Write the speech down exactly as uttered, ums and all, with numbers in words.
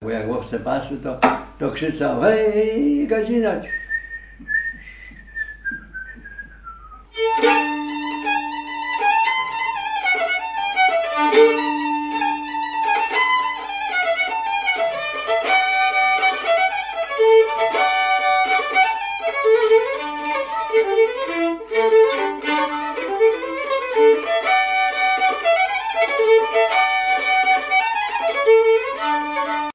bo jak owce pasły, to, to krzyczał: hej, godzina!